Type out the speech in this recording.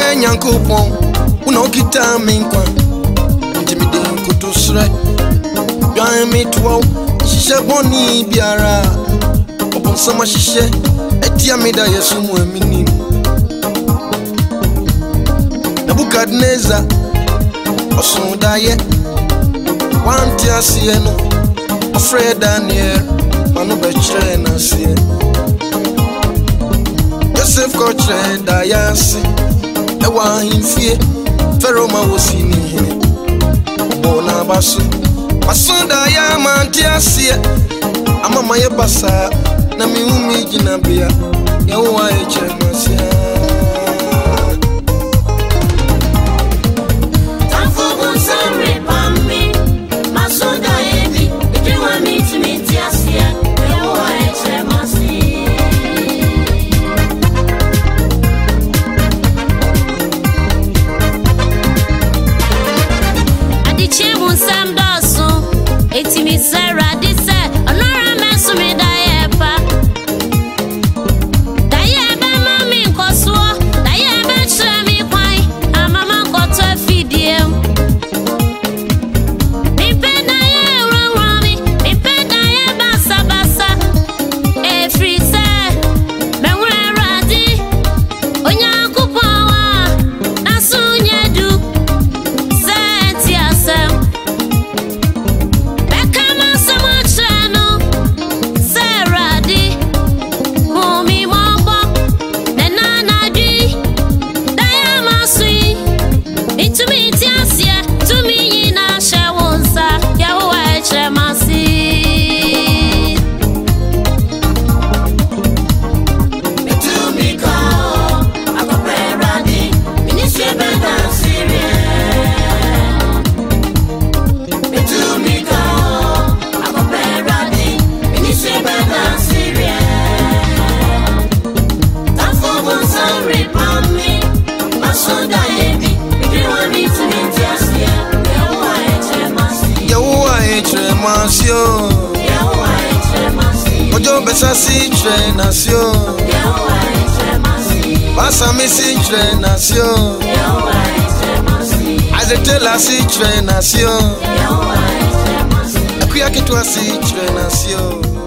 Share Yankopon, uno kita minkwa. Intimidate kutusre. Join me to wow. Shisha boni biara. Upon sama shisha. Etia mida yesumu emini. Nebukadnezar. Osondaye. Wanti asieno. Afraid Daniel. Manu betre na siye. Joseph kotre dayasi. Ewa himfie. Pharaoh ma wosini hine. Bona basu. Basunda ya manti asiye. Ama maye basa. Na miumi jinabia. Yawa eche masia. Ojo besa si tre nasio. Pasa mi si tre nasio. Azetela si tre nasio. Akuya kitu si tre nasio.